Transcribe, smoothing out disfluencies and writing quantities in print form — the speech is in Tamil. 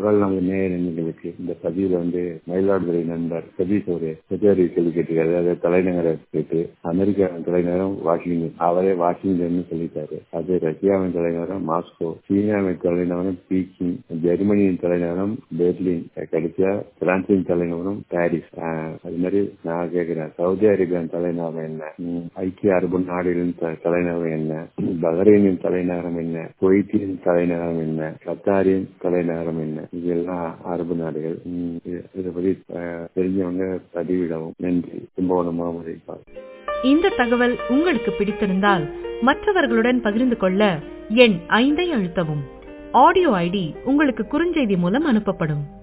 குரல் நமது நேயர்களுக்கு இந்த பதிவுல மயிலாடுதுறை நண்பர் சதீஷ் ஒரு செஜாரி கேள்வி கேட்டிருக்காரு. அதை தலைநகரம் கேட்டு அமெரிக்காவின் தலைநகரம் வாஷிங்டன், அவரே வாஷிங்டன் சொல்லிட்டாரு. அது ரஷ்யாவின் தலைநகரம் மாஸ்கோ, சீனாவின் தலைநகரம் பீக்கிங், ஜெர்மனியின் தலைநகரம் பெர்லின், கடைசியா பிரான்சின் தலைநகரம் பாரிஸ். அது மாதிரி நான் கேட்கிறேன், சவுதி அரேபியாவின் தலைநகரம் என்ன, ஐக்கிய அரபு நாடுகளின் தலைநகரம் என்ன, பஹ்ரைனின் தலைநகரம் என்ன, குவைத்தின் தலைநகரம் என்ன, கத்தாரின் தலைநகரம் என்ன, இதெல்லாம் அரபு நாடுகள். இதை பற்றி தெரிஞ்சவங்க பதிவிடவும். நன்றி. கும்பகோணம். இந்த தகவல் உங்களுக்கு பிடித்திருந்தால் மற்றவர்களுடன் பகிர்ந்து கொள்ள எண் 5 அழுத்தவும். ஆடியோ ஐடி உங்களுக்கு குறுஞ்செய்தி மூலம் அனுப்பப்படும்.